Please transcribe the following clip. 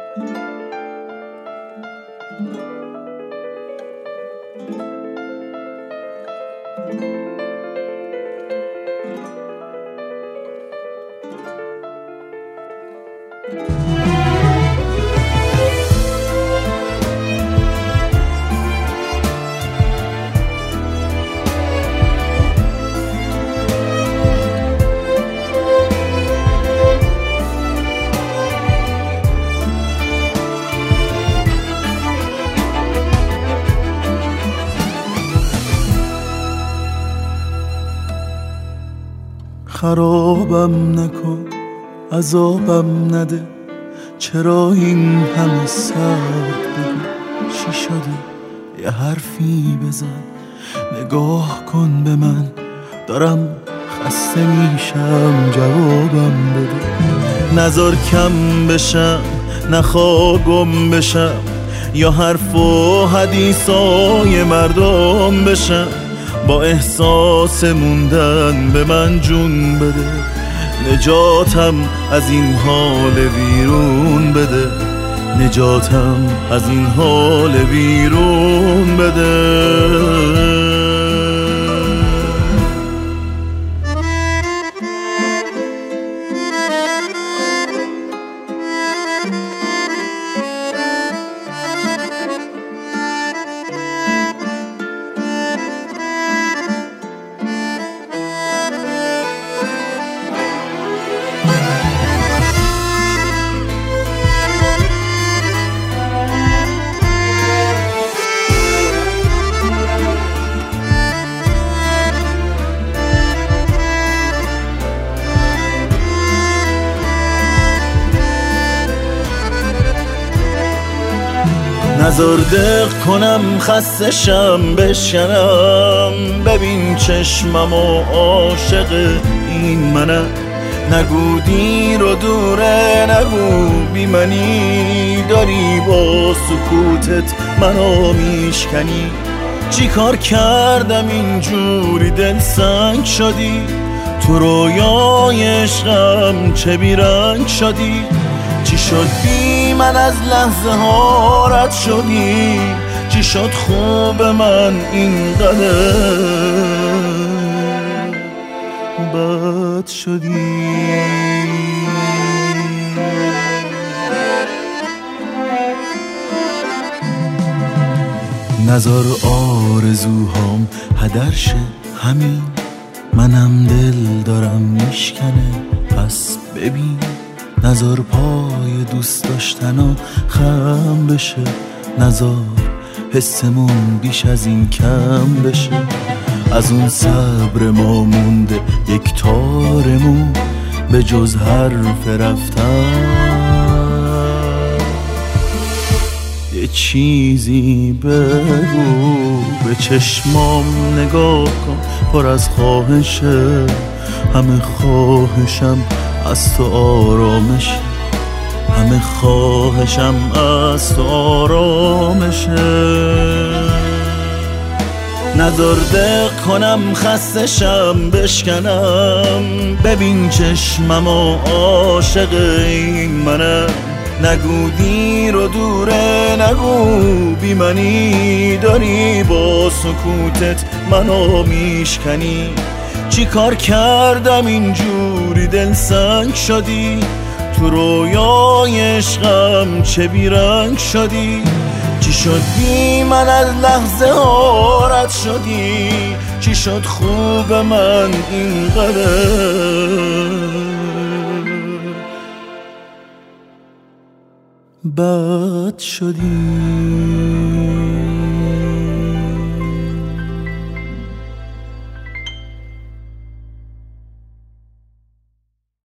خرابم نکن، عذابم نده، چرا این همه سرد بگو؟ چی شده؟ یه حرفی بزن، نگاه کن به من، دارم خسته میشم، جوابم بده. نذار کم بشم، نخوا گم بشم، یا حرف و حدیثای مردم بشم. با احساس موندن به من جون بده، نجاتم از این حال ویرون بده، نجاتم از این حال ویرون بده. نذار دق کنم، خسته شم، بشکنم، ببین چشمم و عاشق این منم. نگو دیر و دوره، نگو بی منی، داری با سکوتت منو میشکنی. چی کار کردم اینجوری دل سنگ شدی؟ تو رویای عشقم چه بیرنگ شدی؟ چی شد بی من از لحظه ها رد شدی؟ چی شد خوب من اینقدر بد شدی؟ نذار آرزوهام هدر شه، همین منم دل دارم میشکنه، پس ببین. نذار پای دوست داشتن خم بشه، نذار حسمون بیش از این کم بشه. از اون صبر ما مونده یک تارمون، به جز حرف رفتن یه چیزی بگو. به چشمام نگاه کن، پر از خواهشه، همه خواهشم از تو آرامشه، همه خواهشم از تو آرامشه. نذار دق کنم، خسته شم، بشکنم، ببین چشمم و عاشق این منم. نگو دیر و دوره، نگو بی منی، داری با سکوتت منو میشکنی. چی کار کردم اینجوری دل سنگ شدی؟ تو رویای عشقم چه بیرنگ شدی؟ چی شد بی من از لحظه ها رد شدی؟ چی شد خوب من اینقدر بد شدی؟